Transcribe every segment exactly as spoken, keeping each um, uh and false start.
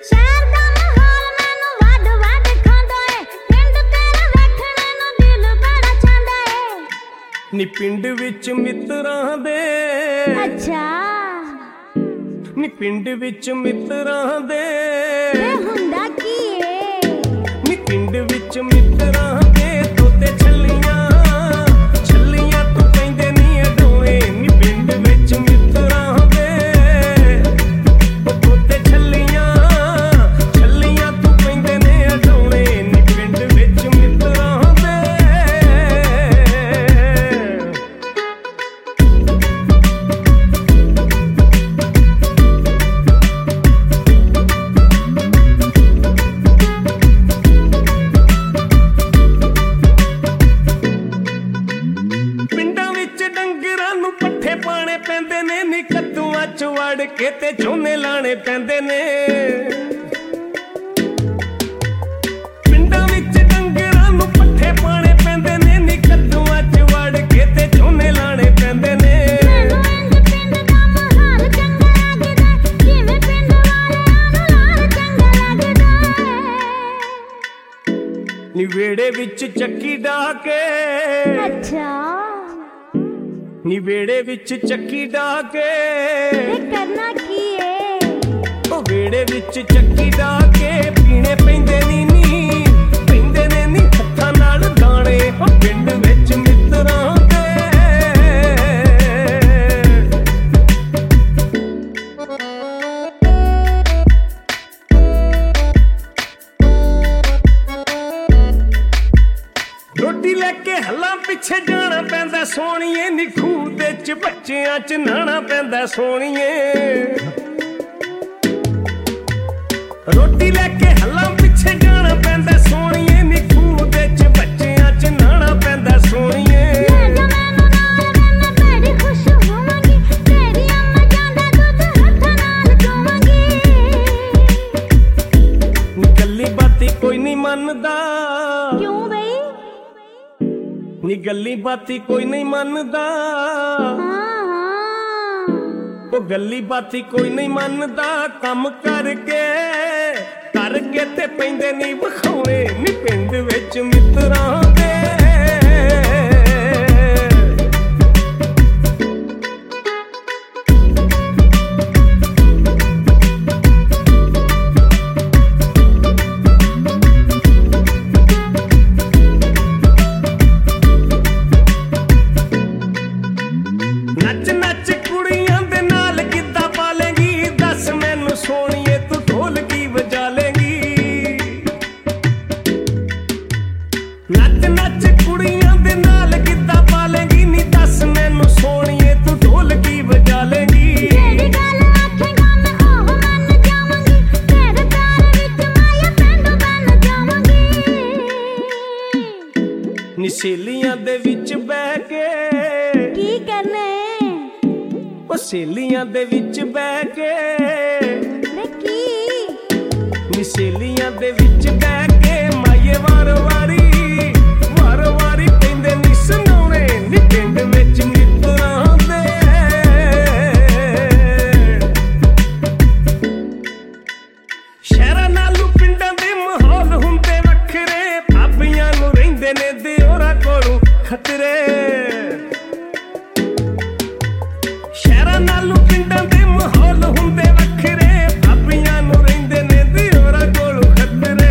शहर दा माहौल मैनू वड वड खांदा है, पिंड तेरा वेखणे नूं दिल बड़ा चांदा है। नी पिंड विच मित्रां दे अच्छा नी पिंड विच मित्रां दे हुंदा की ए नी पिंड विच मित्रां दे तोते छल्लियां छल्लियां तू पैंदे नी अडोए। नी पिंड विच मित्रां दे तोते छल्लियां छल्लियां तू पैंदे नी अडोए। नी पिंड विच मित्रां दे पाने पैंदे ने नी कद्दूआं च वड़ के ते झोने लाने पैंदे ने। पिंडां विच डंगरां नूं पट्ठे पाने पैंदे ने नी कद्दूआं च वड़ के ते झोने लाने पैंदे ने। पिंड दा माहौल चंगा लगदा जिवें पिंड वालिआं नूं लाल चंगा लगदा नी वेड़े विच चक्की डाह के अच्छा नी वेड़े विच चक्की डाह के करना की ए ओ वेड़े विच चक्की डाह के पीने पैंदे नी नी पैंदे ने नी हत्थां नाल दाणे। ओ पिंड विच मित्रां दे रोटी लेके हल्लां पिछे जाना पैंदा सोहणीए। नी खूह दे च बच्चियां च नहाना पैंदा सोहणीए। रोटी लेके हल्लां पिछे जाना पैंदा सोहणीए। नी खूह दे च बच्चियां च नहाना पैंदा सोहणीए। गल्ली बाती कोई नहीं मनदा क्यों बई नी गल्ली बाती कोई नहीं मनदा। ओ गल्ली बाती कोई नहीं मनदा कम करके करके ते पैंदे नी विखाउने। नी पिंड विच मित्रां दे नच नच कुड़ियां दे नाल गिद्धा पा लेंगी। दस मैनू सोहणीए तू ढोलकी वजा लेंगी। नच नच कुड़ियां दे नाल गिद्धा पा लेंगी। नी दस मैनू सोहणीए तू ढोलकी वजा लेंगी। तेरी गल आखेगा मैं ओह मन जावांगी, तेरे प्यार विच माया पिंड बन जावांगी। नी सहेलियां दे विच बह के की करने ओ सहेलियां दे विच बह के वे की नी सहेलियां दे विच बह के माये वारो वारी वारो वारी पैंदे नी सुनाउने। नी पिंड विच मित्रां दे शहरां नालों पिंडां दे माहौल हुंदे वखरे। भाबियां नूं रहिंदे ने दिओरां कोलों खतरे। शहरां नालों पिंडां दे माहौल हुंदे वखरे। भाबियां नूं रहिंदे ने दिओरां कोलों खतरे।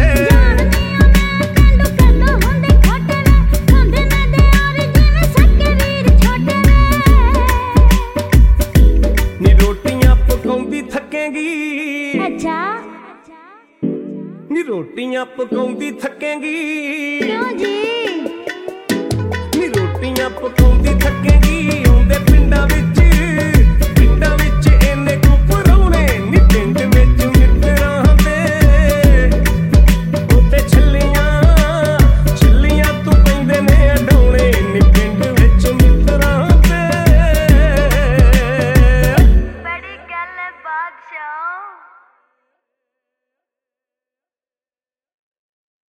नी रोटियां पकाउंदी थकेंगी अच्छा नी रोटियां पकाउंदी थकेंगी। क्यों जी नी रोटियां पकाउंदी थकेंगी। आउंदे पिंडां विच